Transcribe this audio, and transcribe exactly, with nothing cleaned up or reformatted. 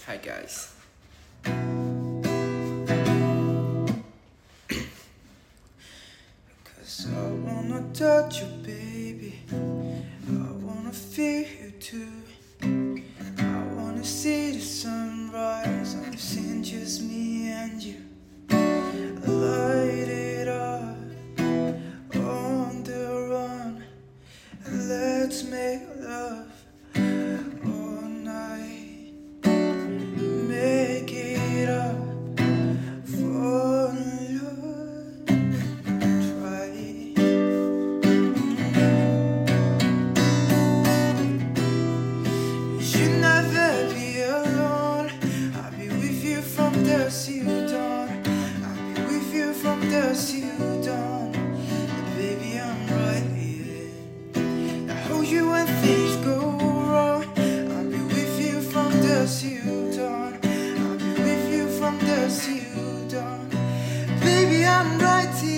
Hi guys. Cause I wanna touch you, baby. I wanna feel you too. I wanna see the sunrise on the scene, just me and you. Light it up on the run. Let's make love all night. Make it up for love. Try. You should never be alone. I'll be with you from dusk till dawn. I'll be with you from dusk till dawn. And baby, I'm right here. I hold you when things go wrong. I'll be with you from dusk till dawn. I'll be with you from dusk till dawn. Baby, I'm right here.